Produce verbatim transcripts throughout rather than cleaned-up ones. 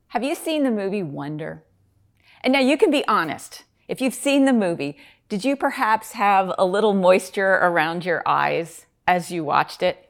Have you seen the movie Wonder? And now you can be honest. If you've seen the movie, did you perhaps have a little moisture around your eyes as you watched it?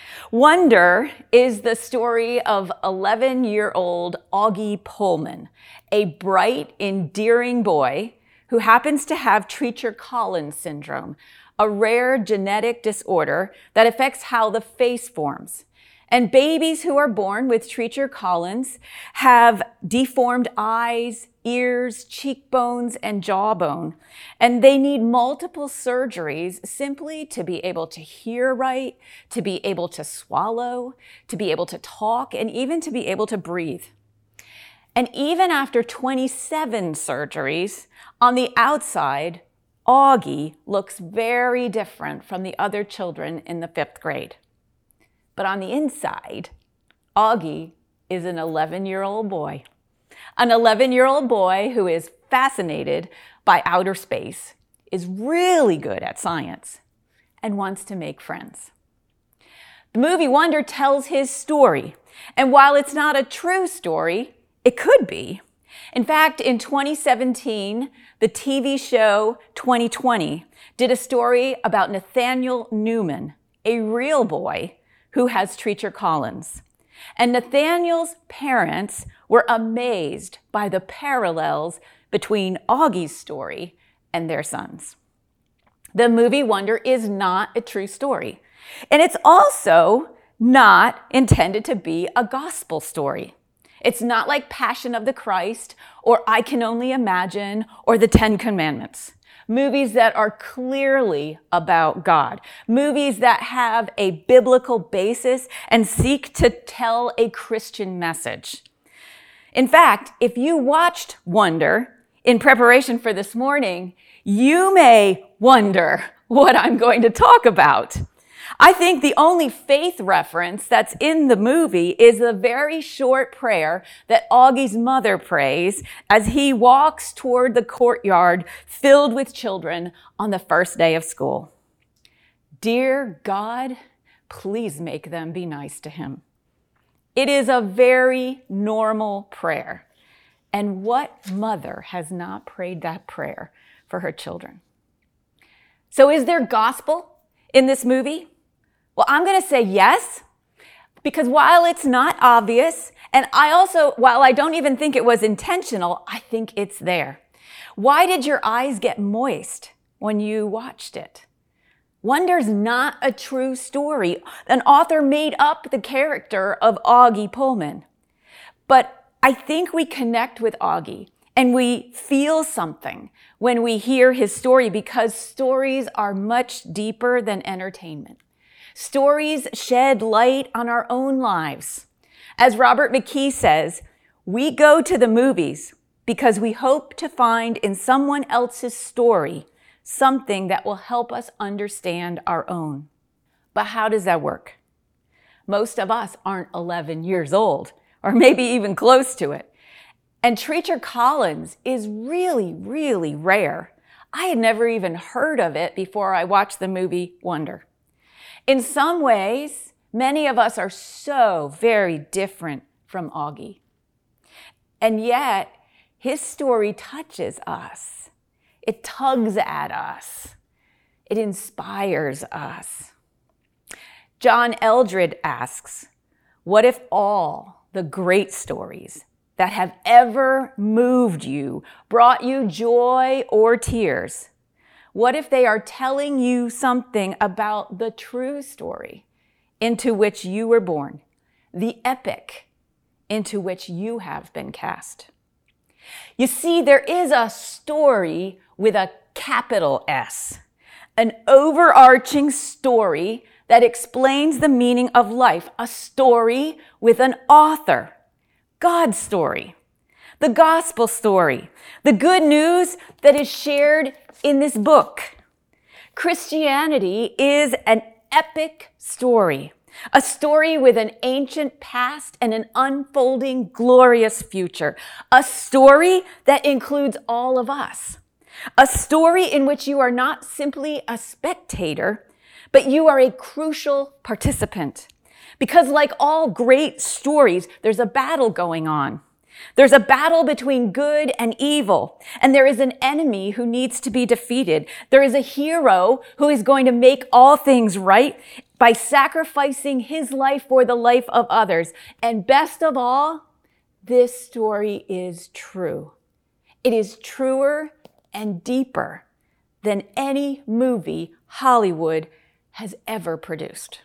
Wonder is the story of eleven-year-old Augie Pullman, a bright, endearing boy who happens to have Treacher-Collins syndrome, a rare genetic disorder that affects how the face forms. And babies who are born with Treacher-Collins have deformed eyes, ears, cheekbones, and jawbone. And they need multiple surgeries simply to be able to hear right, to be able to swallow, to be able to talk, and even to be able to breathe. And even after twenty-seven surgeries, on the outside, Augie looks very different from the other children in the fifth grade. But on the inside, Augie is an eleven-year-old boy. An eleven-year-old boy who is fascinated by outer space, is really good at science, and wants to make friends. The movie Wonder tells his story, and while it's not a true story, it could be. In fact, in twenty seventeen, the T V show twenty twenty did a story about Nathaniel Newman, a real boy who has Treacher-Collins. And Nathaniel's parents were amazed by the parallels between Augie's story and their son's. The movie Wonder is not a true story. And it's also not intended to be a gospel story. It's not like Passion of the Christ or I Can Only Imagine or The Ten Commandments. Movies that are clearly about God. Movies that have a biblical basis and seek to tell a Christian message. In fact, if you watched Wonder in preparation for this morning, you may wonder what I'm going to talk about. I think the only faith reference that's in the movie is the very short prayer that Augie's mother prays as he walks toward the courtyard filled with children on the first day of school. Dear God, please make them be nice to him. It is a very normal prayer. And what mother has not prayed that prayer for her children? So is there gospel in this movie? Well, I'm going to say yes, because while it's not obvious, and I also, while I don't even think it was intentional, I think it's there. Why did your eyes get moist when you watched it? Wonder's not a true story. An author made up the character of Augie Pullman. But I think we connect with Augie and we feel something when we hear his story, because stories are much deeper than entertainment. Stories shed light on our own lives. As Robert McKee says, we go to the movies because we hope to find in someone else's story something that will help us understand our own. But how does that work? Most of us aren't eleven years old, or maybe even close to it. And Treacher-Collins is really, really rare. I had never even heard of it before I watched the movie Wonder. In some ways, many of us are so very different from Augie. And yet, his story touches us. It tugs at us. It inspires us. John Eldred asks, what if all the great stories that have ever moved you, brought you joy or tears, what if they are telling you something about the true story into which you were born, the epic into which you have been cast? You see, there is a story with a capital S, an overarching story that explains the meaning of life, a story with an author, God's story, the gospel story, the good news that is shared in this book. Christianity is an epic story, a story with an ancient past and an unfolding glorious future, a story that includes all of us, a story in which you are not simply a spectator, but you are a crucial participant. Because like all great stories, there's a battle going on. There's a battle between good and evil, and there is an enemy who needs to be defeated. There is a hero who is going to make all things right by sacrificing his life for the life of others. And best of all, this story is true. It is truer and deeper than any movie Hollywood has ever produced.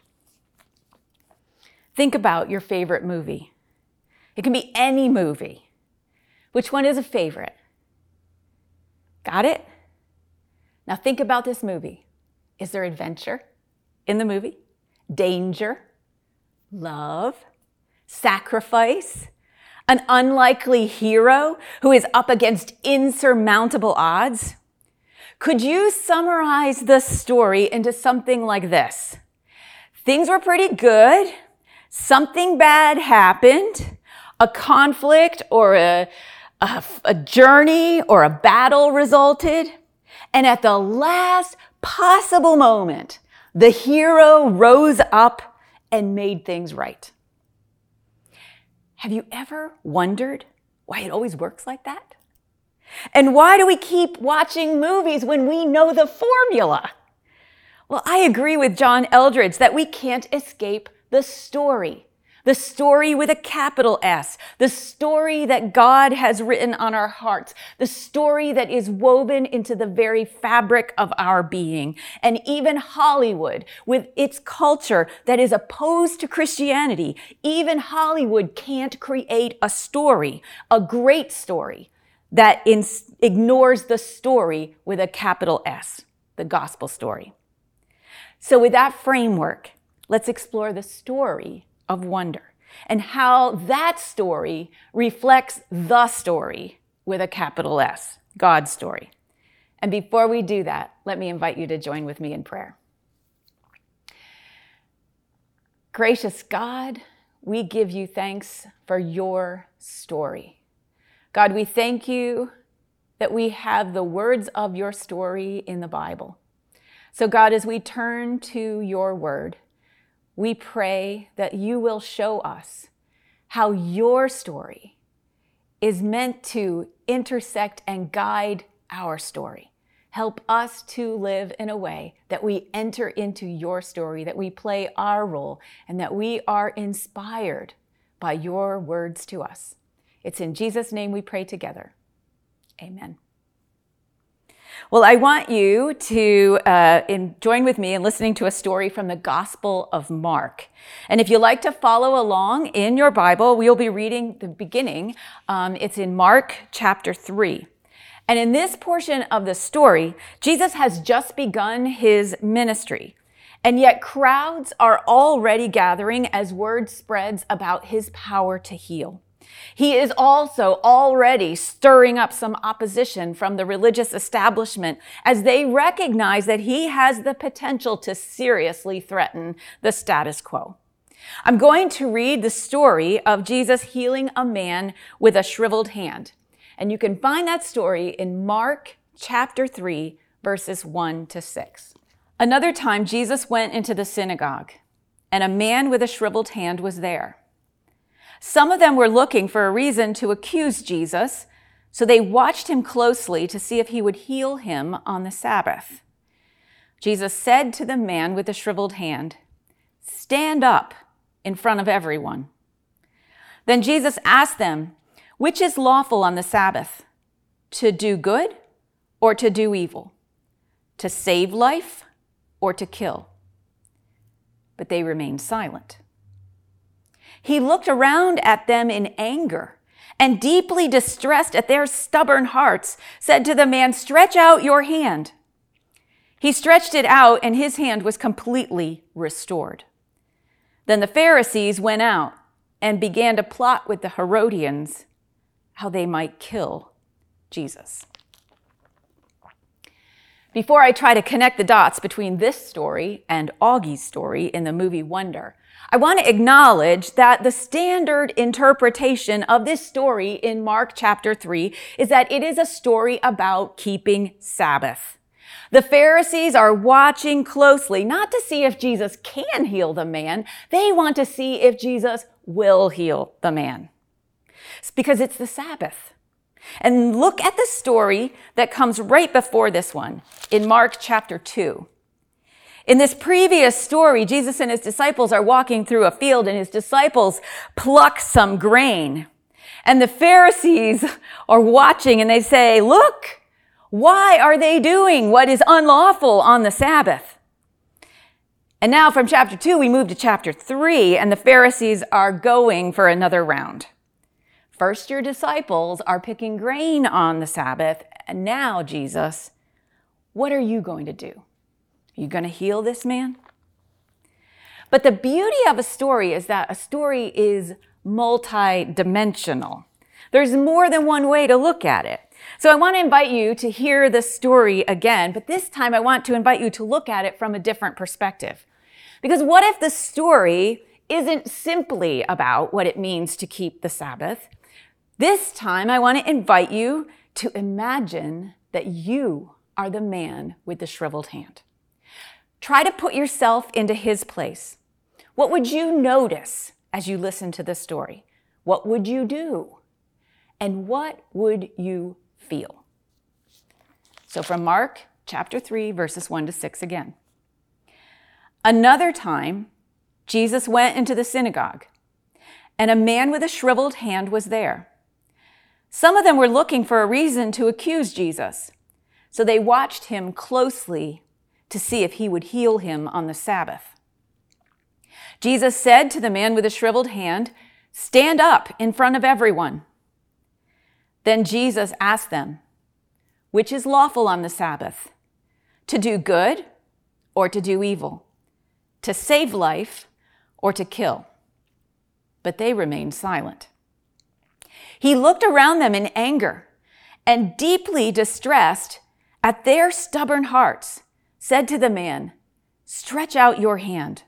Think about your favorite movie. It can be any movie. Which one is a favorite? Got it? Now think about this movie. Is there adventure in the movie? Danger? Love? Sacrifice? An unlikely hero who is up against insurmountable odds? Could you summarize the story into something like this? Things were pretty good. Something bad happened. A conflict or a, a, a journey or a battle resulted. And at the last possible moment, the hero rose up and made things right. Have you ever wondered why it always works like that? And why do we keep watching movies when we know the formula? Well, I agree with John Eldredge that we can't escape the story. The story with a capital S, the story that God has written on our hearts, the story that is woven into the very fabric of our being. And even Hollywood, with its culture that is opposed to Christianity, even Hollywood can't create a story, a great story, that in- ignores the story with a capital S, the gospel story. So with that framework, let's explore the story of wonder and how that story reflects the story with a capital S, God's story. And before we do that, let me invite you to join with me in prayer. Gracious God, we give you thanks for your story. God, we thank you that we have the words of your story in the Bible. So God, as we turn to your word, we pray that you will show us how your story is meant to intersect and guide our story. Help us to live in a way that we enter into your story, that we play our role, and that we are inspired by your words to us. It's in Jesus' name we pray together. Amen. Well, I want you to uh, in, join with me in listening to a story from the Gospel of Mark. And if you like to follow along in your Bible, we'll be reading the beginning. Um, it's in Mark chapter three. And in this portion of the story, Jesus has just begun his ministry. And yet crowds are already gathering as word spreads about his power to heal. He is also already stirring up some opposition from the religious establishment as they recognize that he has the potential to seriously threaten the status quo. I'm going to read the story of Jesus healing a man with a shriveled hand. And you can find that story in Mark chapter three, verses one to six. Another time, Jesus went into the synagogue, and a man with a shriveled hand was there. Some of them were looking for a reason to accuse Jesus, so they watched him closely to see if he would heal him on the Sabbath. Jesus said to the man with the shriveled hand, "Stand up in front of everyone." Then Jesus asked them, "Which is lawful on the Sabbath, to do good or to do evil, to save life or to kill?" But they remained silent. He looked around at them in anger and, deeply distressed at their stubborn hearts, said to the man, "Stretch out your hand." He stretched it out, and his hand was completely restored. Then the Pharisees went out and began to plot with the Herodians how they might kill Jesus. Before I try to connect the dots between this story and Augie's story in the movie Wonder, I want to acknowledge that the standard interpretation of this story in Mark chapter three is that it is a story about keeping Sabbath. The Pharisees are watching closely, not to see if Jesus can heal the man. They want to see if Jesus will heal the man. It's because it's the Sabbath. And look at the story that comes right before this one in Mark chapter two. In this previous story, Jesus and his disciples are walking through a field, and his disciples pluck some grain. And the Pharisees are watching, and they say, "Look, why are they doing what is unlawful on the Sabbath?" And now from chapter two, we move to chapter three, and the Pharisees are going for another round. First, your disciples are picking grain on the Sabbath, and now, Jesus, what are you going to do? Are you going to heal this man? But the beauty of a story is that a story is multi-dimensional. There's more than one way to look at it. So I want to invite you to hear the story again, but this time I want to invite you to look at it from a different perspective. Because what if the story isn't simply about what it means to keep the Sabbath? This time I want to invite you to imagine that you are the man with the shriveled hand. Try to put yourself into his place. What would you notice as you listen to the story? What would you do? And what would you feel? So from Mark chapter three, verses one to six again. Another time, Jesus went into the synagogue, and a man with a shriveled hand was there. Some of them were looking for a reason to accuse Jesus, so they watched him closely to see if he would heal him on the Sabbath. Jesus said to the man with the shriveled hand, "Stand up in front of everyone." Then Jesus asked them, "Which is lawful on the Sabbath? To do good or to do evil? To save life or to kill?" But they remained silent. He looked around them in anger and, deeply distressed at their stubborn hearts, said to the man, "Stretch out your hand."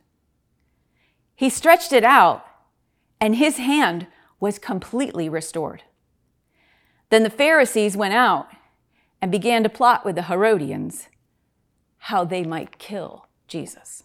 He stretched it out, and his hand was completely restored. Then the Pharisees went out and began to plot with the Herodians how they might kill Jesus.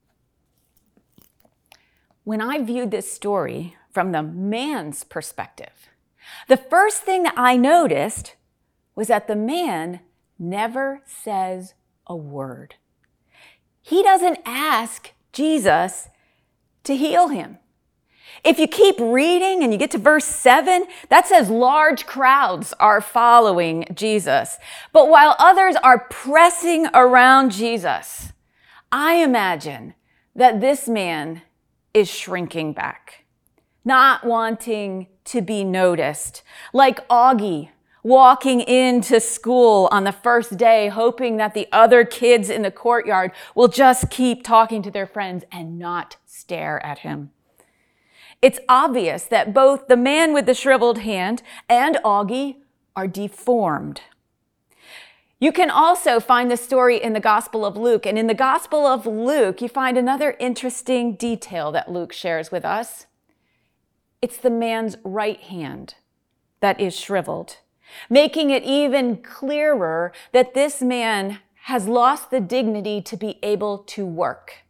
When I viewed this story from the man's perspective, the first thing that I noticed was that the man never says a word. He doesn't ask Jesus to heal him. If you keep reading and you get to verse seven, that says large crowds are following Jesus. But while others are pressing around Jesus, I imagine that this man is shrinking back, not wanting to be noticed, like Augie walking into school on the first day, hoping that the other kids in the courtyard will just keep talking to their friends and not stare at him. It's obvious that both the man with the shriveled hand and Augie are deformed. You can also find the story in the Gospel of Luke. And in the Gospel of Luke, you find another interesting detail that Luke shares with us. It's the man's right hand that is shriveled, making it even clearer that this man has lost the dignity to be able to work.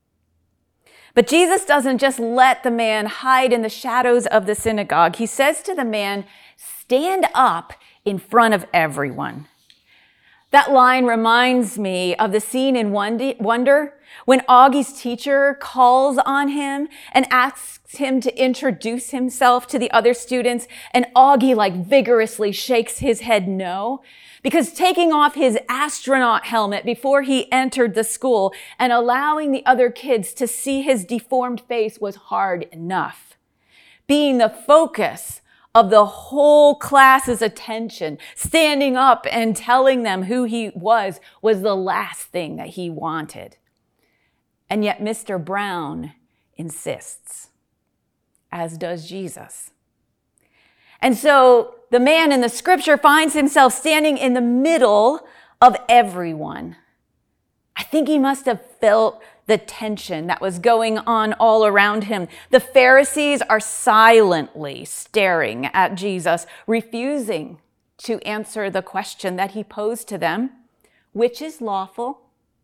But Jesus doesn't just let the man hide in the shadows of the synagogue. He says to the man, "Stand up in front of everyone." That line reminds me of the scene in Wonder when Augie's teacher calls on him and asks him to introduce himself to the other students, and Augie like vigorously shakes his head no, because taking off his astronaut helmet before he entered the school and allowing the other kids to see his deformed face was hard enough. Being the focus of the whole class's attention, standing up and telling them who he was, was the last thing that he wanted. And yet Mister Brown insists, as does Jesus. And so the man in the scripture finds himself standing in the middle of everyone. I think he must have felt the tension that was going on all around him. The Pharisees are silently staring at Jesus, refusing to answer the question that he posed to them, which is lawful?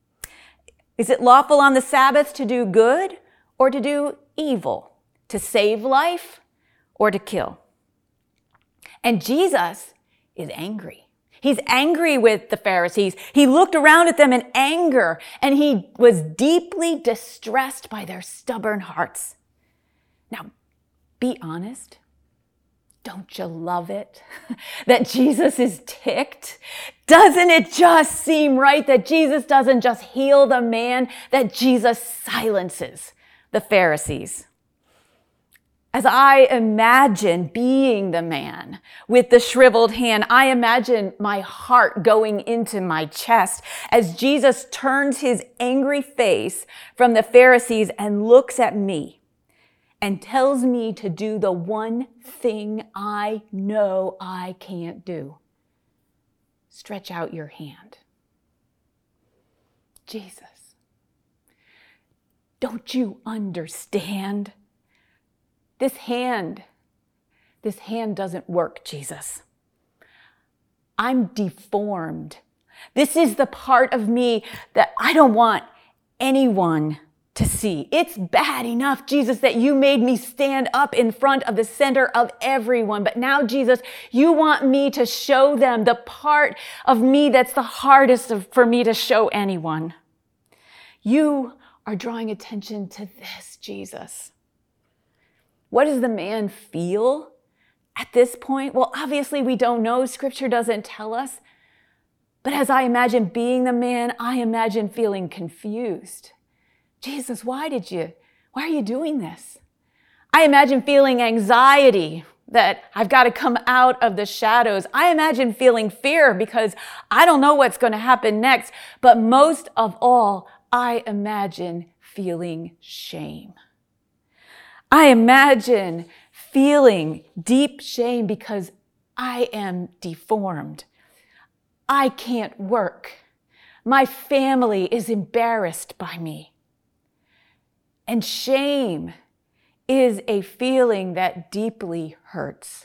Is it lawful on the Sabbath to do good or to do evil, to save life or to kill? And Jesus is angry. He's angry with the Pharisees. He looked around at them in anger, and he was deeply distressed by their stubborn hearts. Now, be honest. Don't you love it that Jesus is ticked? Doesn't it just seem right that Jesus doesn't just heal the man, that Jesus silences the Pharisees? As I imagine being the man with the shriveled hand, I imagine my heart going into my chest as Jesus turns his angry face from the Pharisees and looks at me and tells me to do the one thing I know I can't do. Stretch out your hand. Jesus, don't you understand? This hand, this hand doesn't work, Jesus. I'm deformed. This is the part of me that I don't want anyone to see. It's bad enough, Jesus, that you made me stand up in front of the center of everyone. But now, Jesus, you want me to show them the part of me that's the hardest of, for me to show anyone. You are drawing attention to this, Jesus. What does the man feel at this point? Well, obviously we don't know. Scripture doesn't tell us. But as I imagine being the man, I imagine feeling confused. Jesus, why did you, why are you doing this? I imagine feeling anxiety that I've got to come out of the shadows. I imagine feeling fear because I don't know what's going to happen next. But most of all, I imagine feeling shame. I imagine feeling deep shame because I am deformed. I can't work. My family is embarrassed by me. And shame is a feeling that deeply hurts.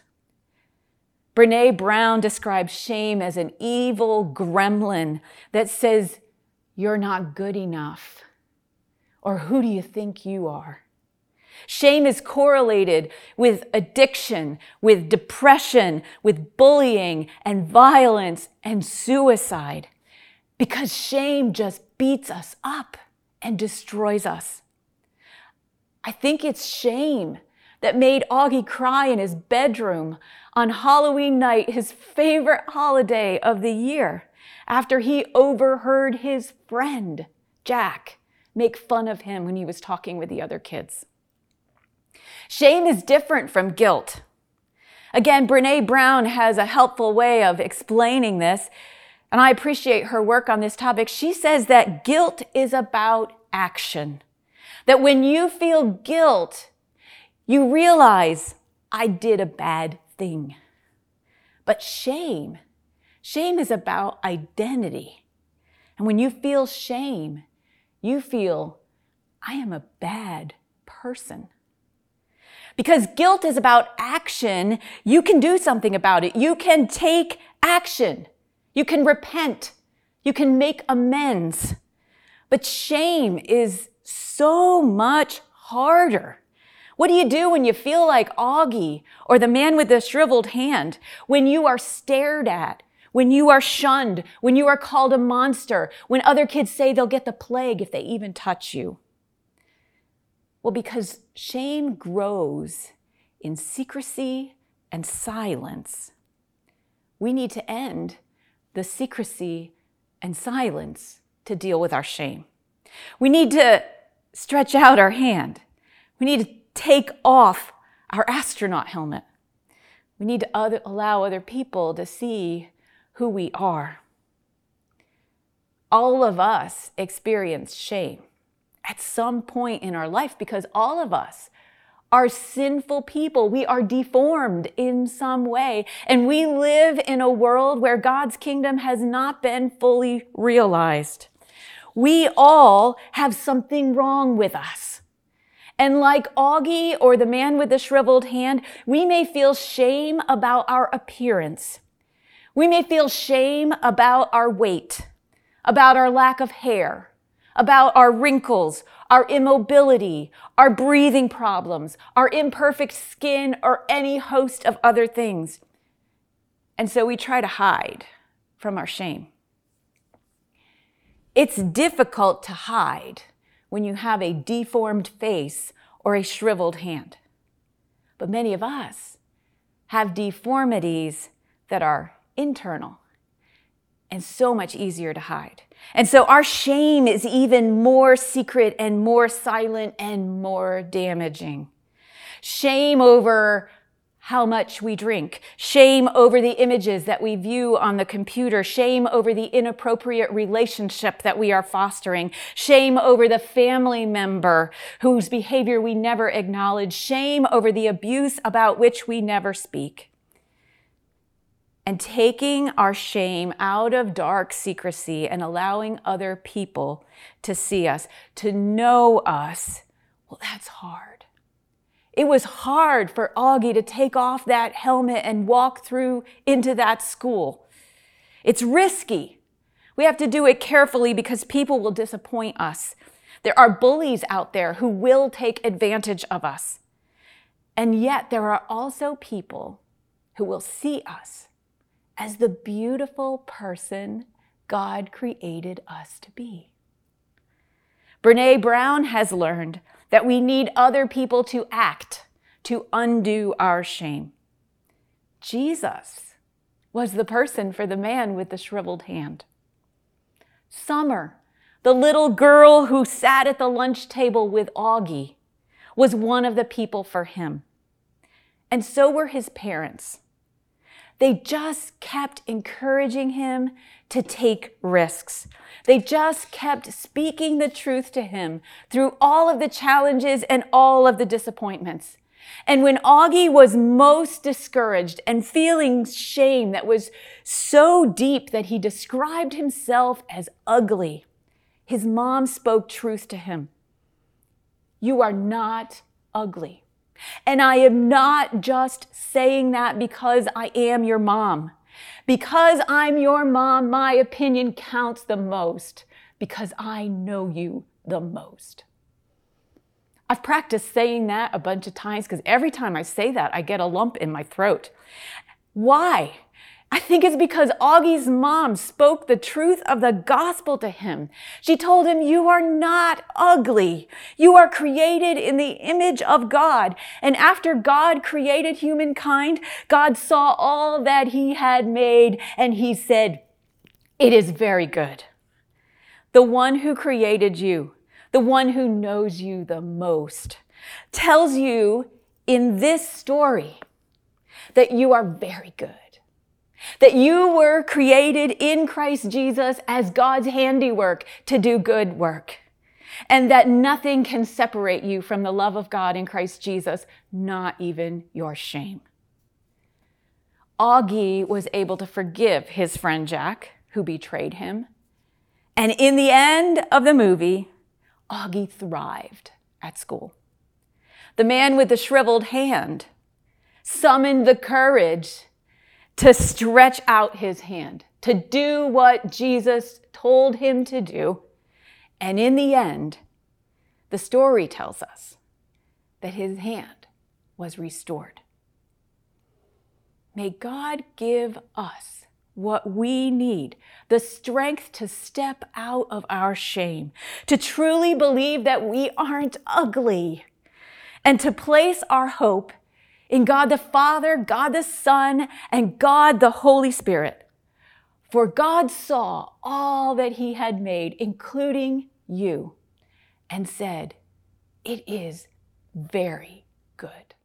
Brené Brown describes shame as an evil gremlin that says, "You're not good enough," or "Who do you think you are?" Shame is correlated with addiction, with depression, with bullying and violence and suicide, because shame just beats us up and destroys us. I think it's shame that made Augie cry in his bedroom on Halloween night, his favorite holiday of the year, after he overheard his friend, Jack, make fun of him when he was talking with the other kids. Shame is different from guilt. Again, Brené Brown has a helpful way of explaining this, and I appreciate her work on this topic. She says that guilt is about action. That when you feel guilt, you realize, I did a bad thing. But shame, shame is about identity. And when you feel shame, you feel, I am a bad person. Because guilt is about action, you can do something about it. You can take action. You can repent. You can make amends. But shame is so much harder. What do you do when you feel like Augie or the man with the shriveled hand? When you are stared at, when you are shunned, when you are called a monster, when other kids say they'll get the plague if they even touch you? Well, because shame grows in secrecy and silence, we need to end the secrecy and silence to deal with our shame. We need to stretch out our hand. We need to take off our astronaut helmet. We need to other, allow other people to see who we are. All of us experience shame at some point in our life because all of us are sinful people. We are deformed in some way, and we live in a world where God's kingdom has not been fully realized. We all have something wrong with us. And like Augie or the man with the shriveled hand, we may feel shame about our appearance. We may feel shame about our weight, about our lack of hair, about our wrinkles, our immobility, our breathing problems, our imperfect skin, or any host of other things. And so we try to hide from our shame. It's difficult to hide when you have a deformed face or a shriveled hand. But many of us have deformities that are internal and so much easier to hide. And so our shame is even more secret and more silent and more damaging. Shame over how much we drink, shame over the images that we view on the computer, shame over the inappropriate relationship that we are fostering, shame over the family member whose behavior we never acknowledge, shame over the abuse about which we never speak. And taking our shame out of dark secrecy and allowing other people to see us, to know us, well, that's hard. It was hard for Augie to take off that helmet and walk through into that school. It's risky. We have to do it carefully because people will disappoint us. There are bullies out there who will take advantage of us. And yet there are also people who will see us as the beautiful person God created us to be. Brené Brown has learned that we need other people to act to undo our shame. Jesus was the person for the man with the shriveled hand. Summer, the little girl who sat at the lunch table with Augie, was one of the people for him. And so were his parents. They just kept encouraging him to take risks. They just kept speaking the truth to him through all of the challenges and all of the disappointments. And when Augie was most discouraged and feeling shame that was so deep that he described himself as ugly, his mom spoke truth to him. You are not ugly. And I am not just saying that because I am your mom. Because I'm your mom, my opinion counts the most because I know you the most. I've practiced saying that a bunch of times because every time I say that, I get a lump in my throat. Why? I think it's because Augie's mom spoke the truth of the gospel to him. She told him, you are not ugly. You are created in the image of God. And after God created humankind, God saw all that he had made, and he said, it is very good. The one who created you, the one who knows you the most, tells you in this story that you are very good. That you were created in Christ Jesus as God's handiwork to do good work. And that nothing can separate you from the love of God in Christ Jesus, not even your shame. Augie was able to forgive his friend Jack, who betrayed him. And in the end of the movie, Augie thrived at school. The man with the shriveled hand summoned the courage to stretch out his hand, to do what Jesus told him to do. And in the end, the story tells us that his hand was restored. May God give us what we need, the strength to step out of our shame, to truly believe that we aren't ugly, and to place our hope in God the Father, God the Son, and God the Holy Spirit. For God saw all that he had made, including you, and said, it is very good.